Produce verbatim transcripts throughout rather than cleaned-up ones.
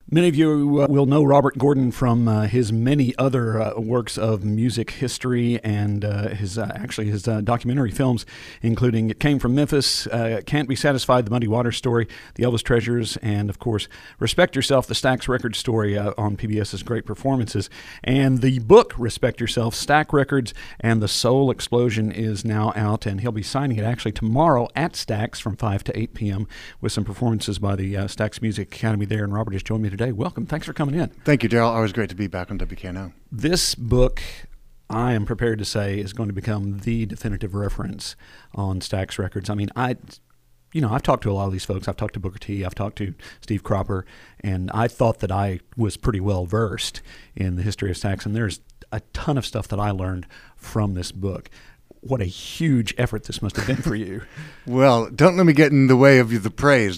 Many of you uh, will know Robert Gordon from uh, his many other uh, works of music history and uh, his uh, actually his uh, documentary films, including It Came from Memphis, uh, Can't Be Satisfied, The Muddy Waters Story, The Elvis Treasures, and of course, Respect Yourself, the Stax Records story uh, on PBS's Great Performances. And the book, Respect Yourself, Stax Records and the Soul Explosion is now out, and he'll be signing it actually tomorrow at Stax from five to eight p.m. with some performances by the uh, Stax Music Academy there, and Robert has joined me today. Welcome. Thanks for coming in. Thank you, Daryl. Always great to be back on W K N O. This book, I am prepared to say, is going to become the definitive reference on Stax Records. I mean, I, you know, I've talked to a lot of these folks. I've talked to Booker T. I've talked to Steve Cropper, and I thought that I was pretty well versed in the history of Stax, and there's a ton of stuff that I learned from this book. What a huge effort this must have been for you. Well, don't let me get in the way of you, the praise,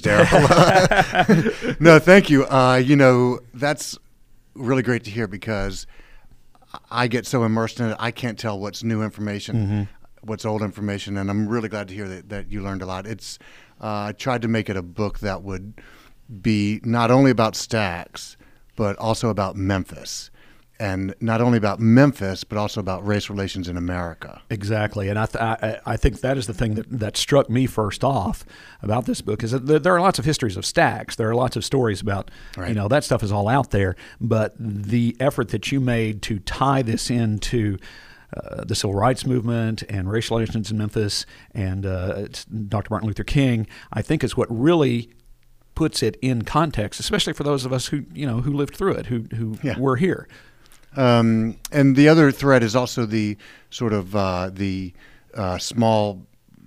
Daryl. No, thank you. Uh, you know, that's really great to hear because I get so immersed in it, I can't tell what's new information, mm-hmm. what's old information, and I'm really glad to hear that, that you learned a lot. It's uh, I tried to make it a book that would be not only about Stax, but also about Memphis. And not only about Memphis, but also about race relations in America. Exactly, and I th- I, I think that is the thing that, that struck me first off about this book is that there, there are lots of histories of Stax. There are lots of stories about, right. you know, that stuff is all out there. But the effort that you made to tie this into uh, the civil rights movement and racial relations in Memphis and uh, Doctor Martin Luther King, I think is what really puts it in context, especially for those of us who you know who lived through it, who who yeah. were here. Um, and the other thread is also the sort of uh, the uh, small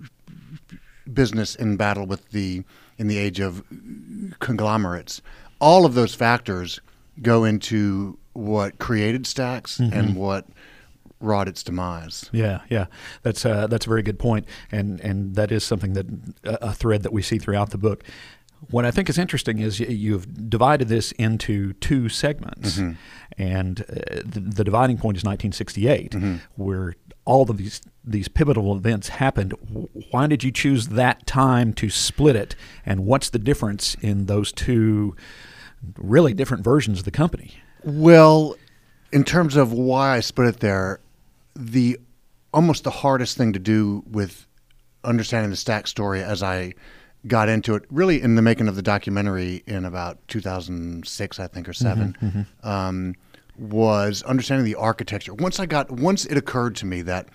business in battle with the in the age of conglomerates. All of those factors go into what created Stax mm-hmm. and what wrought its demise. Yeah, yeah, that's uh, that's a very good point, and and that is something that a thread that we see throughout the book. What I think is interesting is you've divided this into two segments, mm-hmm. and uh, the, the dividing point is nineteen sixty-eight, mm-hmm. where all of these these pivotal events happened. Why did you choose that time to split it, and what's the difference in those two really different versions of the company? Well, in terms of why I split it there, the almost the hardest thing to do with understanding the Stax story as I got into it really in the making of the documentary in about two thousand six, I think, or seven, mm-hmm, mm-hmm. Um, was understanding the architecture. Once I got, once it occurred to me that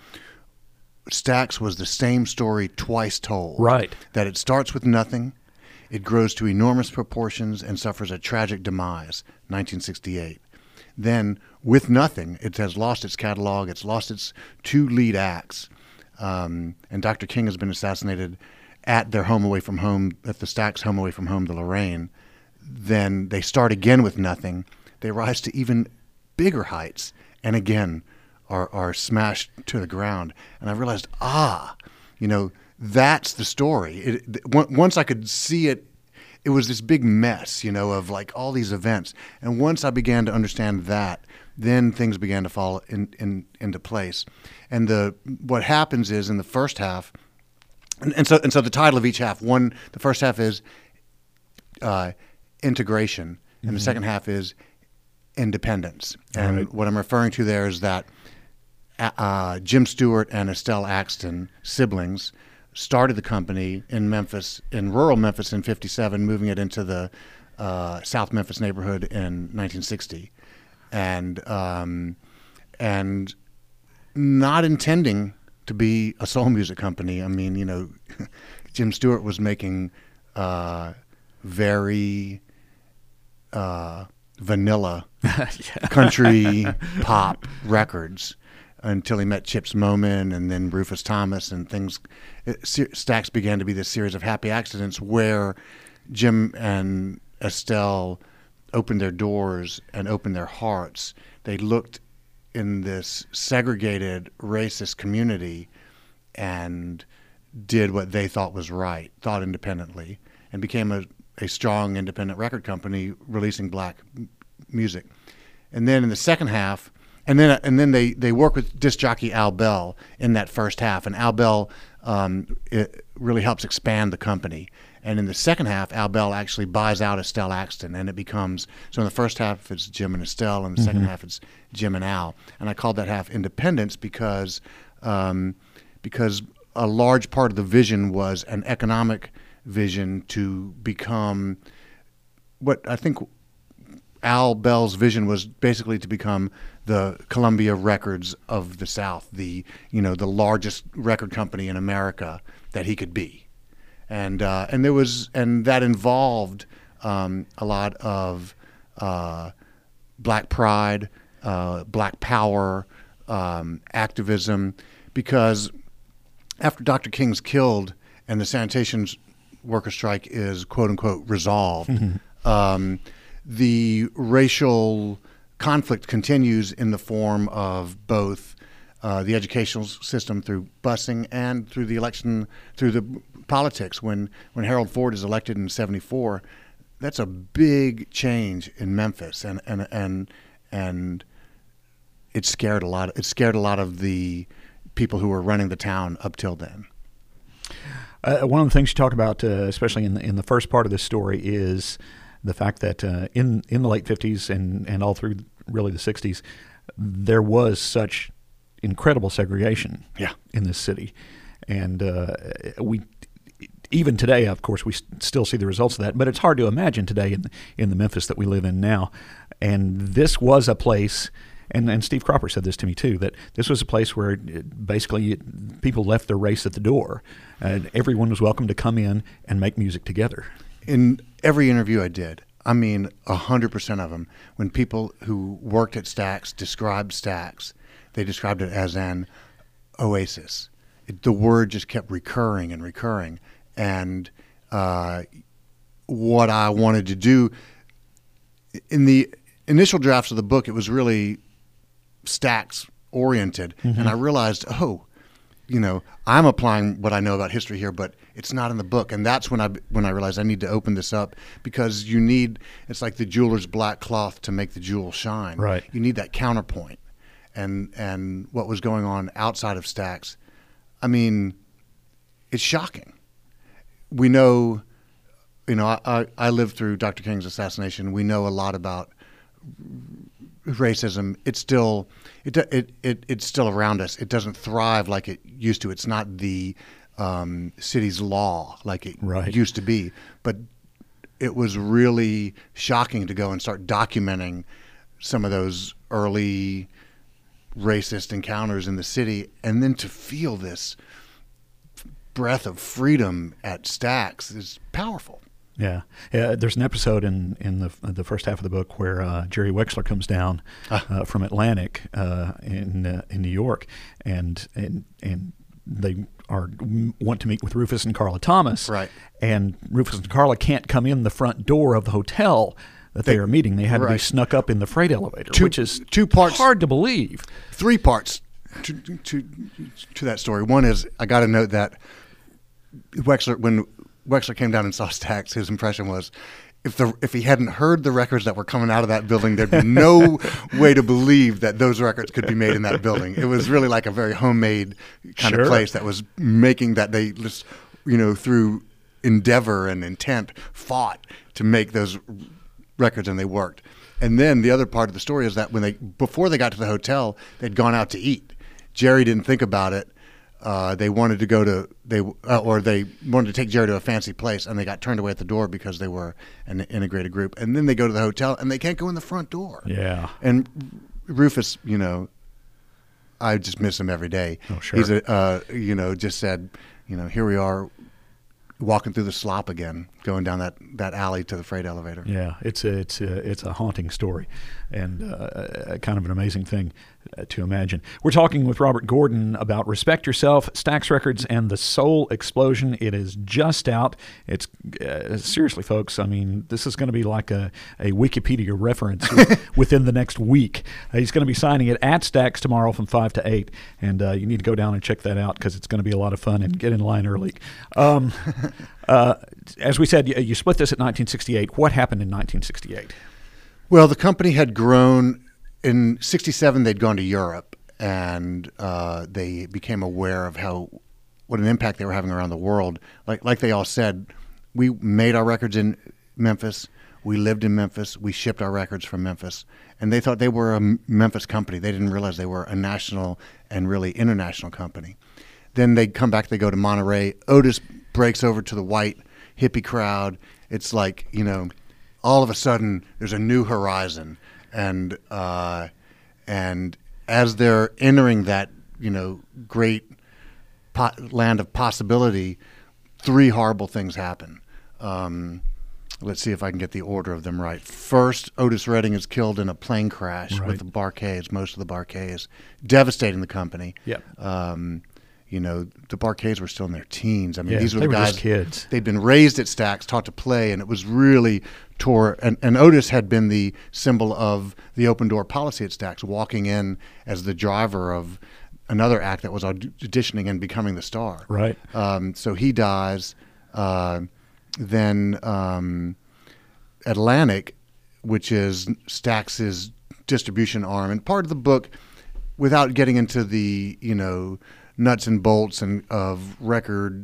Stax was the same story twice told. Right. That it starts with nothing, it grows to enormous proportions and suffers a tragic demise, nineteen sixty-eight. Then, with nothing, it has lost its catalog, it's lost its two lead acts, um, and Doctor King has been assassinated at their home away from home, at the Stax home away from home, the Lorraine. Then they start again with nothing. They rise to even bigger heights and again are, are smashed to the ground. And I realized, ah, you know, that's the story. It, it, once I could see it, it was this big mess, you know, of like all these events. And once I began to understand that, then things began to fall in, in, into place. And the what happens is in the first half, And, and so, and so, the title of each half. One, the first half is uh, integration, and mm-hmm. the second half is independence. And right. what I'm referring to there is that uh, Jim Stewart and Estelle Axton, siblings, started the company in Memphis, in rural Memphis, in fifty-seven, moving it into the uh, South Memphis neighborhood in nineteen sixty, and um, and not intending to be a soul music company. I mean, you know, Jim Stewart was making uh, very uh, vanilla country pop records until he met Chips Moman and then Rufus Thomas, and things. It, Stax began to be this series of happy accidents where Jim and Estelle opened their doors and opened their hearts. They looked in this segregated, racist community and did what they thought was right, thought independently, and became a, a strong independent record company releasing black m- music. And then in the second half, and then and then they, they work with disc jockey Al Bell in that first half, and Al Bell um, it really helps expand the company. And in the second half, Al Bell actually buys out Estelle Axton, and it becomes, so in the first half it's Jim and Estelle, and the second half it's Jim and Al. And I called that half Independence because um, because a large part of the vision was an economic vision to become what I think Al Bell's vision was basically to become the Columbia Records of the South, the you know the largest record company in America that he could be, and uh, and there was and that involved um, a lot of uh, black pride, uh, black power, um, activism, because after Doctor King's killed and the sanitation worker strike is quote unquote resolved. Mm-hmm. um, the racial conflict continues in the form of both uh, the educational system through busing and through the election, through the politics. When when Harold Ford is elected in seventy-four, that's a big change in Memphis, and and and and it scared a lot. It scared a lot of the people who were running the town up till then. Uh, one of the things you talk about, uh, especially in the, in the first part of this story, is the fact that uh, in in the late fifties and, and all through really the sixties, there was such incredible segregation yeah. in this city. And uh, we even today, of course, we still see the results of that, but it's hard to imagine today in, in the Memphis that we live in now. And this was a place, and, and Steve Cropper said this to me too, that this was a place where basically people left their race at the door. And everyone was welcome to come in and make music together. In every interview I did, I mean, one hundred percent of them, when people who worked at Stax described Stax, they described it as an oasis. It, the word just kept recurring and recurring. And uh, what I wanted to do, in the initial drafts of the book, it was really Stax oriented. Mm-hmm. And I realized, oh, you know, I'm applying what I know about history here, but it's not in the book. And that's when I when I realized I need to open this up, because you need, it's like the jeweler's black cloth to make the jewel shine. Right. You need that counterpoint. And and what was going on outside of Stax, I mean, it's shocking. We know, you know, I, I, I lived through Doctor King's assassination. We know a lot about racism. It's still it, it it it's still around us. It doesn't thrive like it used to. It's not the um, city's law like it right. used to be. But it was really shocking to go and start documenting some of those early racist encounters in the city, and then to feel this breath of freedom at Stax is powerful. Yeah, yeah. There's an episode in in the the first half of the book where uh, Jerry Wexler comes down uh, from Atlantic uh, in uh, in New York, and and and they are want to meet with Rufus and Carla Thomas. Right. And Rufus and Carla can't come in the front door of the hotel that they, they are meeting. They had right. to be snuck up in the freight elevator, two, which is two parts, hard to believe. Three parts to to to that story. One is I got to note that Wexler, when Wexler came down and saw Stax, his impression was, if the if he hadn't heard the records that were coming out of that building, there'd be no way to believe that those records could be made in that building. It was really like a very homemade kind sure. of place that was making that they just, you know, through endeavor and intent fought to make those records, and they worked. And then the other part of the story is that when they before they got to the hotel, they'd gone out to eat. Jerry didn't think about it. Uh, they wanted to go to they uh, or they wanted to take Jerry to a fancy place, and they got turned away at the door because they were an integrated group. And then they go to the hotel, and they can't go in the front door. Yeah. And Rufus, you know, I just miss him every day. Oh, sure. He's a uh, you know just said, you know, here we are, walking through the slop again, going down that, that alley to the freight elevator. Yeah, it's a, it's a, it's a haunting story, and uh, kind of an amazing thing uh, to imagine. We're talking with Robert Gordon about Respect Yourself, Stax Records, and The Soul Explosion. It is just out. It's uh, seriously, folks, I mean, this is going to be like a, a Wikipedia reference within the next week. Uh, he's going to be signing it at Stax tomorrow from five to eight, and uh, you need to go down and check that out because it's going to be a lot of fun, and get in line early. Um, Uh, as we said, you, you split this at nineteen sixty-eight. What happened in nineteen sixty-eight? Well, the company had grown. In sixty-seven, they'd gone to Europe, and uh, they became aware of how what an impact they were having around the world. Like like they all said, we made our records in Memphis. We lived in Memphis. We shipped our records from Memphis. And they thought they were a Memphis company. They didn't realize they were a national and really international company. Then they come back, they go to Monterey. Otis breaks over to the white hippie crowd. It's like, you know, all of a sudden there's a new horizon. And uh, and as they're entering that, you know, great po- land of possibility, three horrible things happen. Um, let's see if I can get the order of them right. First, Otis Redding is killed in a plane crash Right. with the Bar-Kays, most of the Bar-Kays, devastating the company. Yep. Um, you know, the Bar-Kays were still in their teens. I mean, Yeah, these were they the were guys. just kids. They'd been raised at Stax, taught to play, and it was really tore. And, and Otis had been the symbol of the open door policy at Stax, walking in as the driver of another act that was auditioning and becoming the star. Right. Um, so he dies. Uh, then um, Atlantic, which is Stax's distribution arm, and part of the book, without getting into the you know nuts and bolts and of record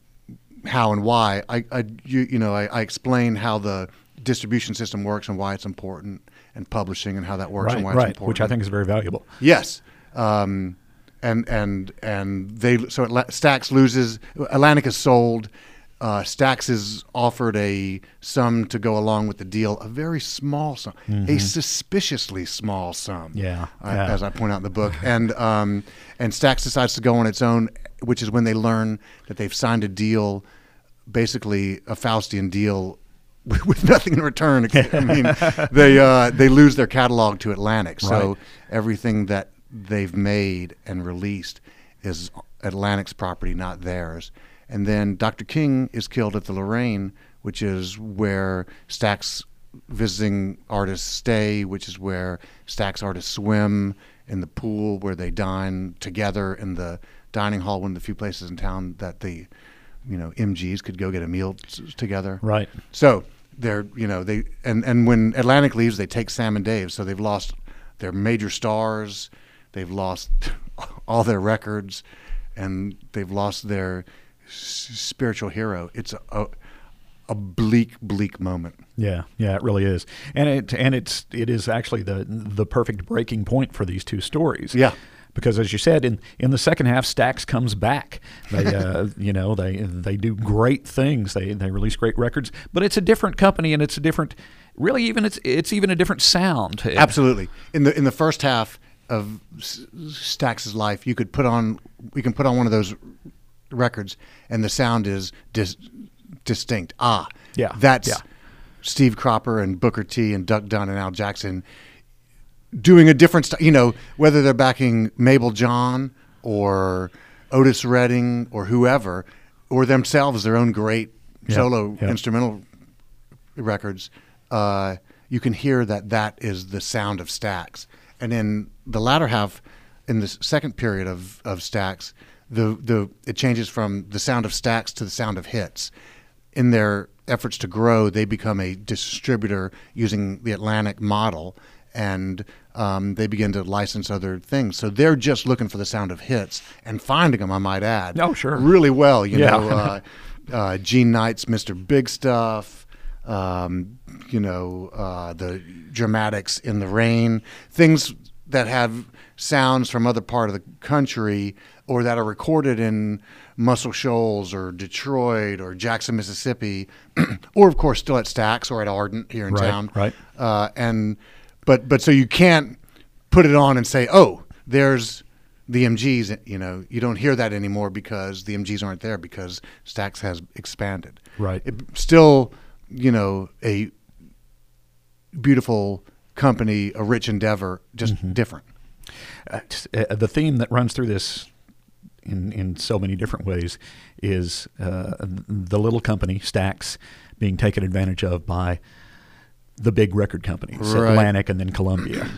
how and why, I, I you, you know I, I explain how the distribution system works and why it's important, and publishing and how that works Right, and why right, it's important. which I think is very valuable. Yes. Um, and and and they so Atla- Stax loses. Atlantic is sold. Uh, Stax is offered a sum to go along with the deal, a very small sum, Mm-hmm. a suspiciously small sum. Yeah, uh, yeah. as I point out in the book. And um, and Stax decides to go on its own, which is when they learn that they've signed a deal, basically a Faustian deal, with nothing in return. I mean, they uh, they lose their catalog to Atlantic, so Right. everything that they've made and released is Atlantic's property, not theirs. And then Doctor King is killed at the Lorraine, which is where Stax visiting artists stay, which is where Stax artists swim in the pool, where they dine together in the dining hall, one of the few places in town that the, you know, M Gs could go get a meal t- together. Right. So they're, you know, they and, and when Atlantic leaves, they take Sam and Dave. So they've lost their major stars, they've lost all their records, and they've lost their s- spiritual hero. It's a, a a bleak, bleak moment. Yeah, yeah, it really is, and it and it's it is actually the the perfect breaking point for these two stories. Yeah. Because as you said, in, in the second half, Stax comes back. They, uh, you know, they they do great things. They they release great records, but it's a different company, and it's a different, really even it's it's even a different sound. Absolutely. In the in the first half of S- Stax's life, you could put on we can put on one of those records, and the sound is dis, distinct. Ah, Yeah, that's yeah. Steve Cropper and Booker T and Duck Dunn and Al Jackson doing a different style. You know, whether they're backing Mabel John or Otis Redding or whoever, or themselves, their own great Yeah, solo yeah. instrumental records, uh, you can hear that that is the sound of Stax. And in the latter half, in the second period of, of Stax, the, the it changes from the sound of Stax to the sound of hits. In their efforts to grow, they become a distributor using the Atlantic model, and um, they begin to license other things. So they're just looking for the sound of hits and finding them, I might add. Oh, sure. Really well, you Yeah. know. Uh, uh, Gene Knight's Mister Big Stuff, um, you know, uh, the Dramatics in the Rain, things that have sounds from other part of the country or that are recorded in Muscle Shoals or Detroit or Jackson, Mississippi, or of course still at Stax or at Ardent here in Right, town. right. Uh, and but but so you can't put it on and say, oh, there's the M Gs. You know, you don't hear that anymore because the M Gs aren't there because Stax has expanded. Right. It, still, you know, a beautiful company, a rich endeavor, just Mm-hmm. different. Uh, uh, the theme that runs through this in in so many different ways is uh, the little company Stax being taken advantage of by the big record companies, Right. Atlantic and then Columbia.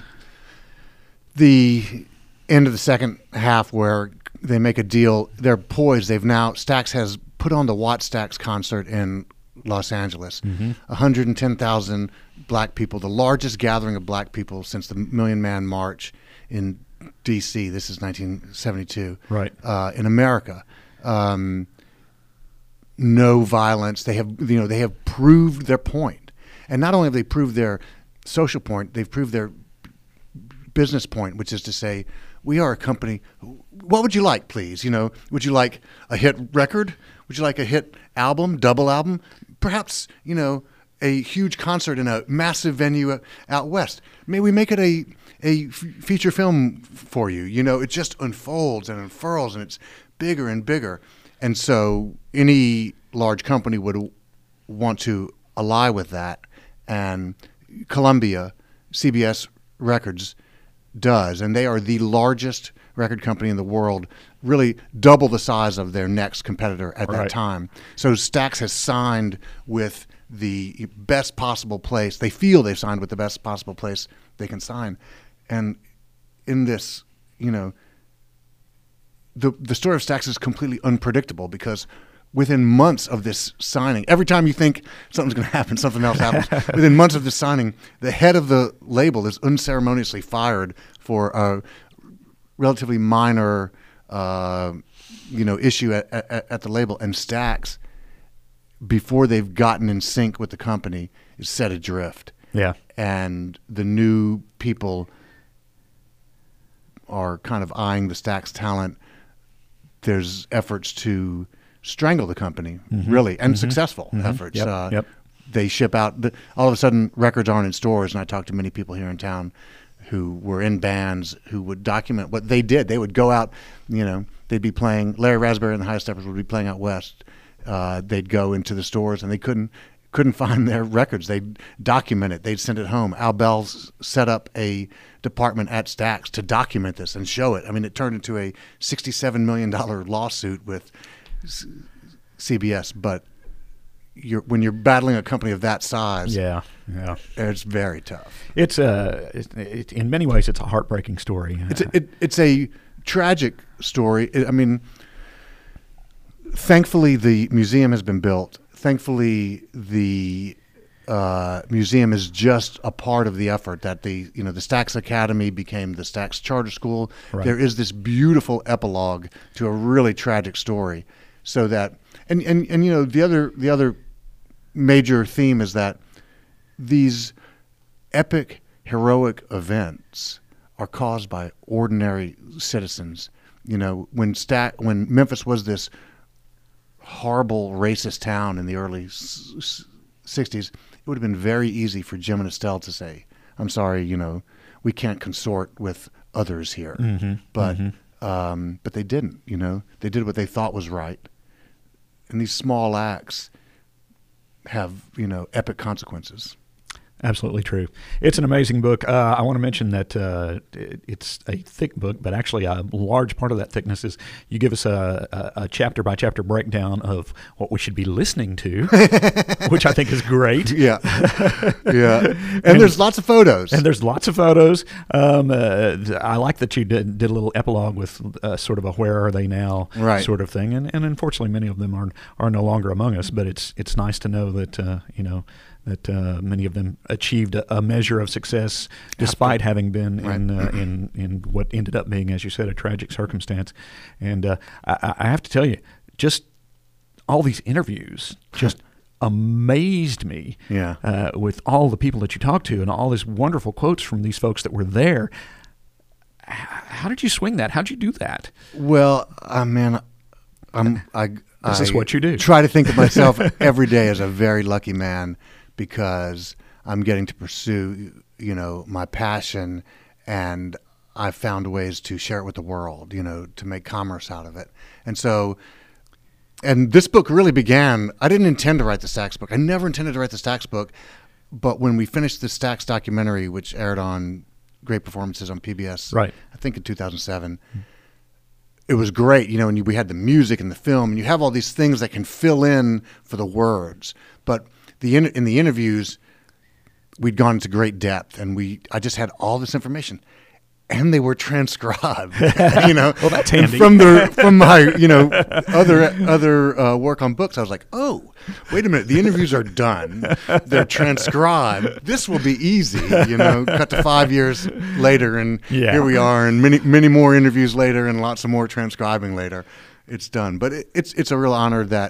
The end of the second half where they make a deal, they're poised. They've now, Stax has put on the Watt Stax concert in Los Angeles. Mm-hmm. one hundred ten thousand black people, the largest gathering of black people since the Million Man March in D C. This is nineteen seventy-two. Right. Uh, in America. Um, no violence. They have, you know, they have proved their point. And not only have they proved their social point, they've proved their business point, which is to say, we are a company. What would you like, please? You know, would you like a hit record? Would you like a hit album, double album? Perhaps, you know, a huge concert in a massive venue out west. May we make it a a f- feature film for you? You know, it just unfolds and unfurls, and it's bigger and bigger. And so any large company would want to ally with that. And Columbia, C B S Records, does. And they are the largest record company in the world, really double the size of their next competitor at Right. that time. So Stax has signed with the best possible place. They feel they've signed with the best possible place they can sign. And in this, you know, the the story of Stax is completely unpredictable because within months of this signing, every time you think something's going to happen, something else happens. Within months of this signing, the head of the label is unceremoniously fired for a relatively minor, uh, you know, issue at, at, at the label. And Stax, before they've gotten in sync with the company, is set adrift. Yeah. And the new people are kind of eyeing the Stax talent. There's efforts to strangle the company, mm-hmm. really, and mm-hmm. successful mm-hmm. efforts. Yep. Uh, yep. They ship out. The, all of a sudden, records aren't in stores, and I talked to many people here in town who were in bands who would document what they did. They would go out, you know, they'd be playing, Larry Raspberry and the High Steppers would be playing out west. Uh, they'd go into the stores, and they couldn't couldn't find their records. They'd document it. They'd send it home. Al Bell's set up a department at Stax to document this and show it. I mean, it turned into a sixty-seven million dollars lawsuit with C B S, but you're, when you're battling a company of that size, yeah, yeah, it's very tough. It's a, it, it, in many ways, it's a heartbreaking story. It's a, it, it's a tragic story. I mean, thankfully the museum has been built. Thankfully, the uh, museum is just a part of the effort that the, you know, the Stax Academy became the Stax Charter School. Right. There is this beautiful epilogue to a really tragic story. So that, and, and, and you know, the other the other major theme is that these epic, heroic events are caused by ordinary citizens. You know, when Stax, when Memphis was this horrible racist town in the early sixties, it would have been very easy for Jim and Estelle to say, "I'm sorry, you know, we can't consort with others here." Mm-hmm, but mm-hmm. Um, but they didn't. You know, they did what they thought was right. And these small acts have, you know, epic consequences. Absolutely true. It's an amazing book. Uh, I want to mention that uh, it, it's a thick book, but actually a large part of that thickness is you give us a, a, a chapter-by-chapter breakdown of what we should be listening to, which I think is great. Yeah, yeah. And, and there's lots of photos. And there's lots of photos. Um, uh, I like that you did, did a little epilogue with uh, sort of a "where are they now" right. sort of thing. And, and unfortunately, many of them are are no longer among us. But it's it's nice to know that uh, you know. that uh, many of them achieved a, a measure of success despite having been right. in, uh, in in what ended up being, as you said, a tragic circumstance. And uh, I, I have to tell you, just all these interviews just amazed me yeah. uh, with all the people that you talked to and all these wonderful quotes from these folks that were there. How did you swing that? How did you do that? Well, uh, man, I'm, I, this I is what you do. Try to think of myself every day as a very lucky man, because I'm getting to pursue, you know, my passion, and I've found ways to share it with the world, you know, to make commerce out of it. And so, and this book really began, I didn't intend to write the Stax book. I never intended to write the Stax book. But when we finished the Stax documentary, which aired on Great Performances on P B S, right. I think in two thousand seven, it was great, you know, and we had the music and the film, and you have all these things that can fill in for the words. But the in, in the interviews, we'd gone into great depth, and we I just had all this information, and they were transcribed. You know, well, that's handy. And from the from my you know other other uh, work on books, I was like, oh, wait a minute, the interviews are done, they're transcribed. This will be easy, you know. Cut to five years later, and yeah. here we are, and many many more interviews later, and lots of more transcribing later. It's done, but it, it's it's a real honor that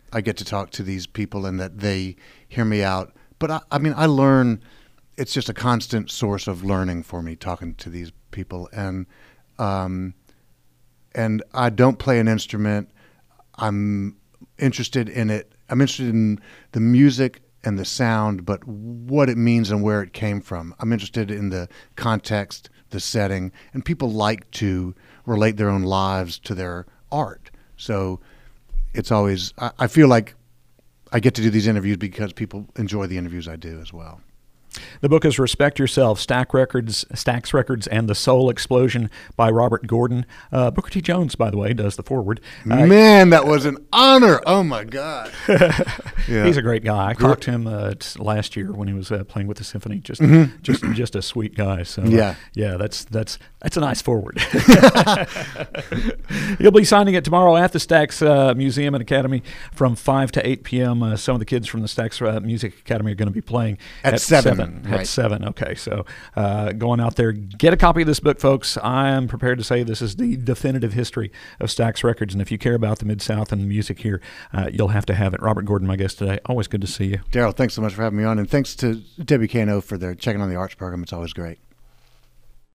I get to talk to these people and that they hear me out. But I, I mean, I learn. It's just a constant source of learning for me talking to these people, and um, and I don't play an instrument. I'm interested in it. I'm interested in the music and the sound, but what it means and where it came from. I'm interested in the context, the setting, and people like to relate their own lives to their art. So it's always, I, I feel like I get to do these interviews because people enjoy the interviews I do as well. The book is Respect Yourself, Stax Records, Stax Records, and the Soul Explosion by Robert Gordon. Uh, Booker T. Jones, by the way, does the foreword. Uh, Man, that was an honor. Oh, my God. Yeah. He's a great guy. I talked to him uh, last year when he was uh, playing with the symphony. Just mm-hmm. just, just a sweet guy. So, uh, yeah, yeah, that's that's that's a nice foreword. You'll be signing it tomorrow at the Stax uh, Museum and Academy from five to eight p.m. Uh, some of the kids from the Stax uh, Music Academy are going to be playing at, at seven. seven. Right. At seven. Okay, so uh, going out there, get a copy of this book, folks. I am prepared to say this is the definitive history of Stax Records, and if you care about the Mid-South and the music here, uh, you'll have to have it. Robert Gordon, my guest today. Always good to see you. Daryl, thanks so much for having me on, and thanks to Debbie Kano for their checking on the arts program. It's always great.